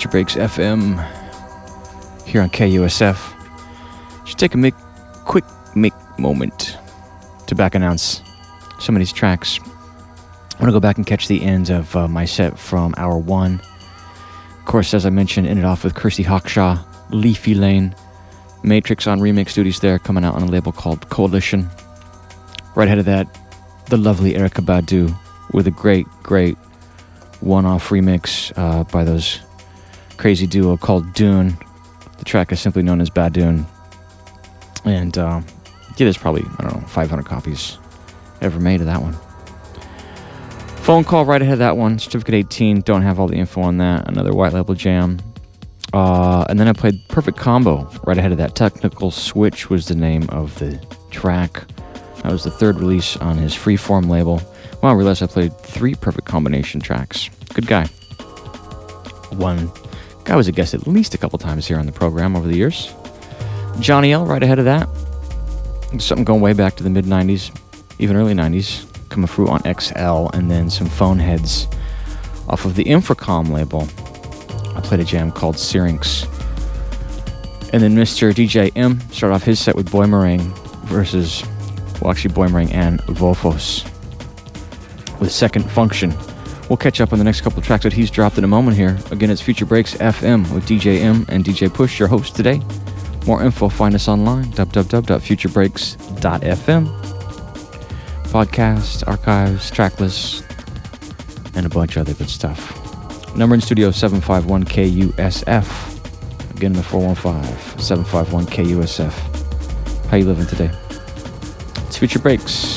Future Breaks FM here on KUSF. Should take a quick moment to back announce some of these tracks. I want to go back and catch the end of my set from hour one. Of course, as I mentioned, ended off with Kirsty Hawkshaw, Leafy Lane, Matrix on remix duties there, coming out on a label called Coalition. Right ahead of that, the lovely Erykah Badu with a great one-off remix by those crazy duo called Dune. The track is simply known as Badoon. And there's probably, 500 copies ever made of that one. Phone Call right ahead of that one, Certificate 18, don't have all the info on that, another white label jam. And then I played Perfect Combo right ahead of that. Technical Switch was the name of the track. That was the third release on his Freeform label. Well, I realized I played 3 Perfect Combination tracks. Good guy. One guy was a guest at least a couple times here on the program over the years. Johnny L right ahead of that. Something going way back to the mid-90s, even early 90s. Coming through on XL, and then some Phone Heads off of the Infracom label. I played a jam called Syrinx. And then Mr. DJ M started off his set with Boy Meringue versus, Boy Meringue and Vofos with Second Function. We'll catch up on the next couple of tracks that he's dropped in a moment here. Again, it's Future Breaks FM with DJ M and DJ Push, your host today. More info, find us online, www.futurebreaks.fm. Podcast, archives, track lists, and a bunch of other good stuff. Number in studio 751-KUSF. Again, the 415-751-KUSF. How you living today? It's Future Breaks.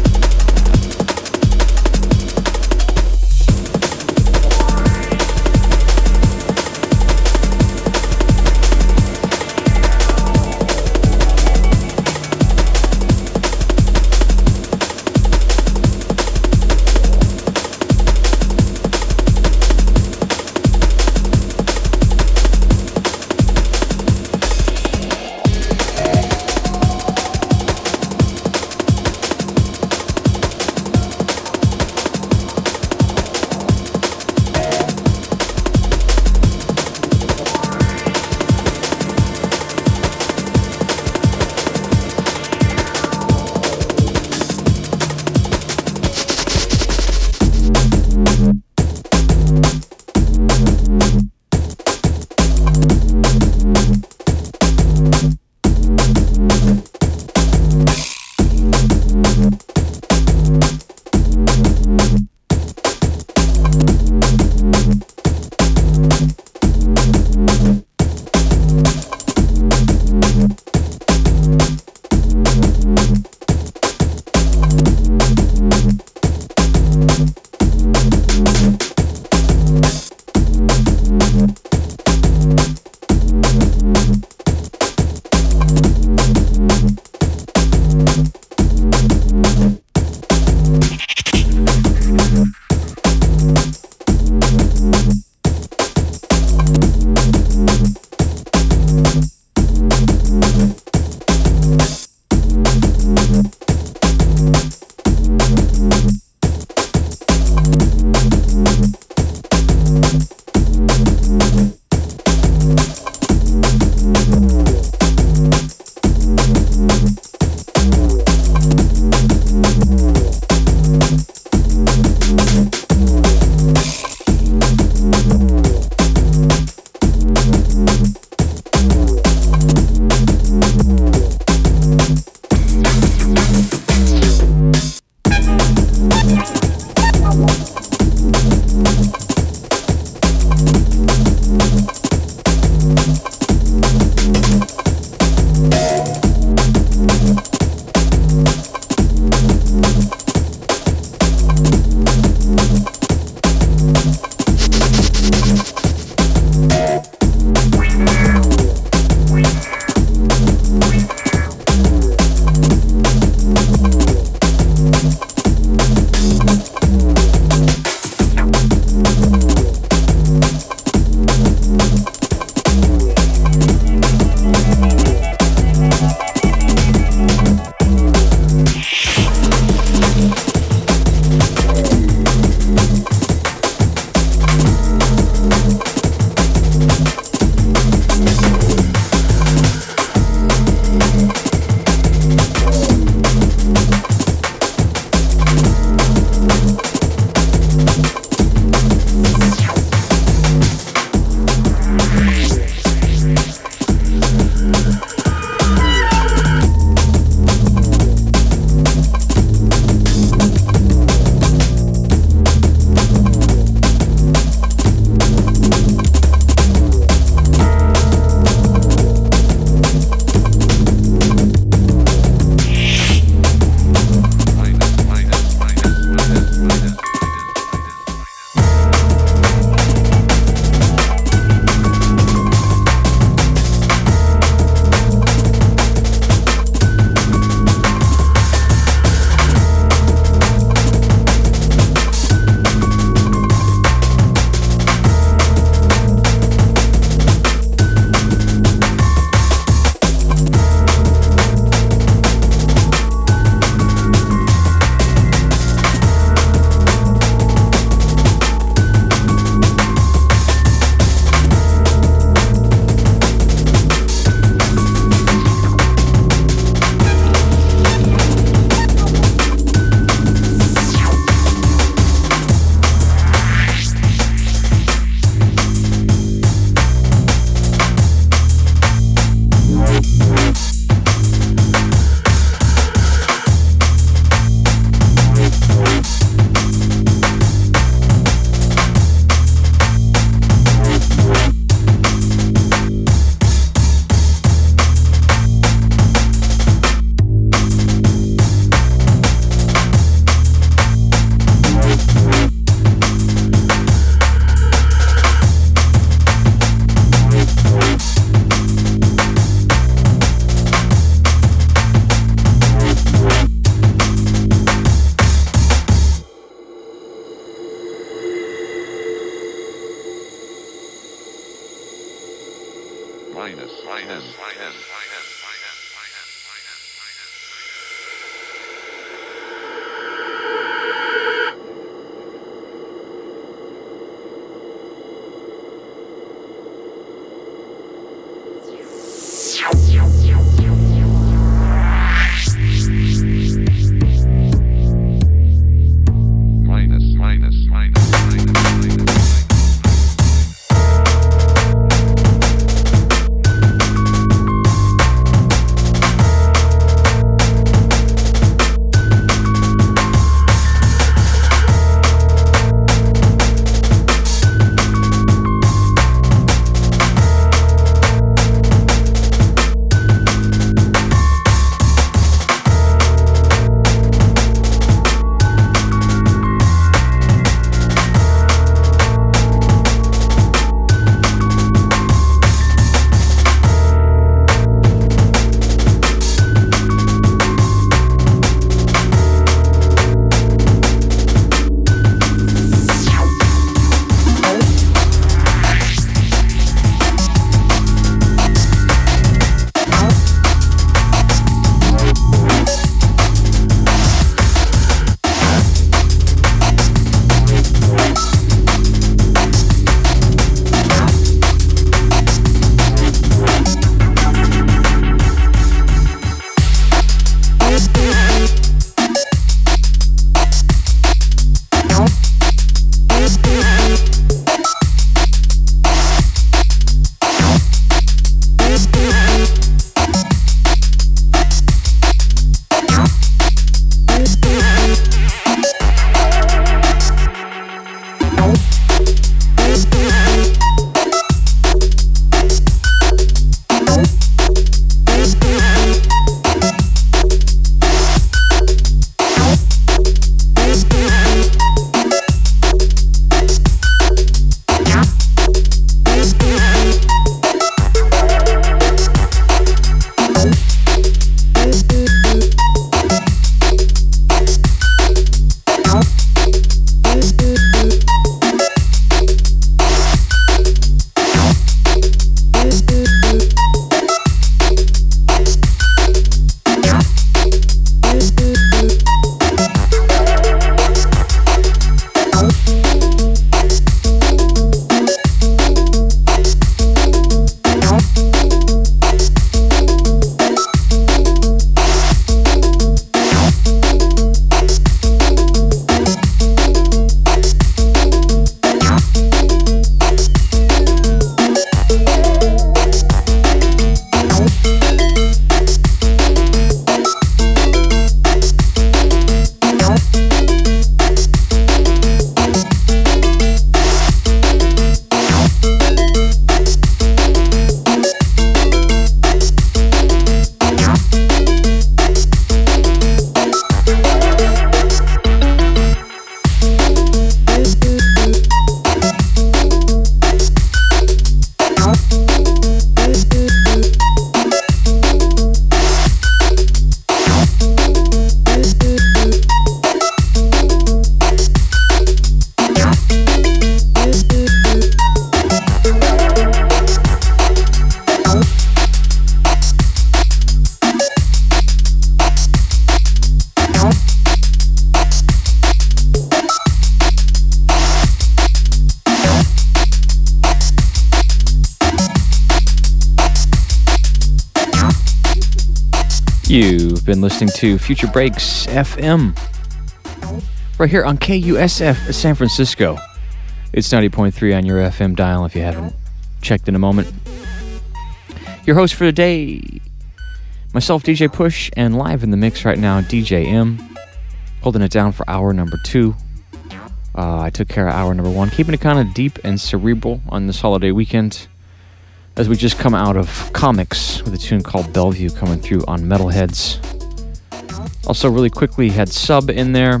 You've been listening to Future Breaks FM right here on KUSF San Francisco. It's 90.3 on your FM dial if you haven't checked in a moment. Your host for today, myself, DJ Push, and live in the mix right now, DJ M, holding it down for hour number 2. I took care of hour number 1, keeping it kind of deep and cerebral on this holiday weekend as we just come out of comics with a tune called Bellevue coming through on Metalheads. Also, really quickly, had Sub in there,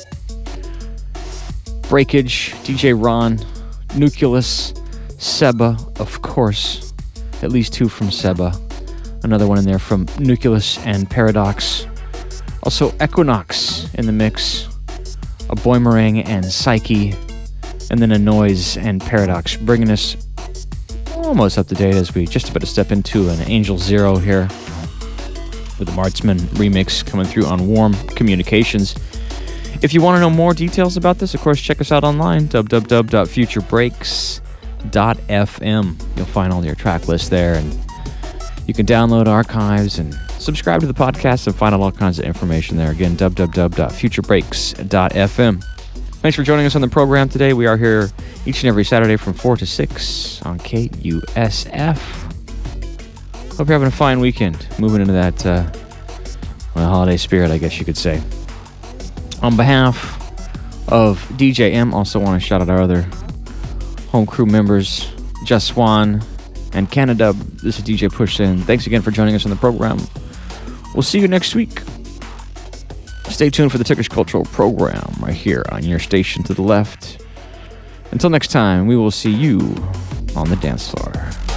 Breakage, DJ Ron, Nucleus, Seba, of course, at least 2 from Seba, another one in there from Nucleus and Paradox. Also, Equinox in the mix, a Boimerang and Psyche, and then a Noise and Paradox, bringing us almost up to date as we just about to step into an Angel Zero here with the Martzman remix coming through on Warm Communications. If you want to know more details about this, of course, check us out online, www.futurebreaks.fm. You'll find all your track lists there, and you can download archives and subscribe to the podcast and find out all kinds of information there. Again, www.futurebreaks.fm. Thanks for joining us on the program today. We are here each and every Saturday from 4 to 6 on KUSF. Hope you're having a fine weekend. Moving into that holiday spirit, I guess you could say. On behalf of DJ M, also want to shout out our other home crew members, Jaswan and Canada. This is DJ Push saying thanks again for joining us on the program. We'll see you next week. Stay tuned for the Turkish Cultural Program right here on your station to the left. Until next time, we will see you on the dance floor.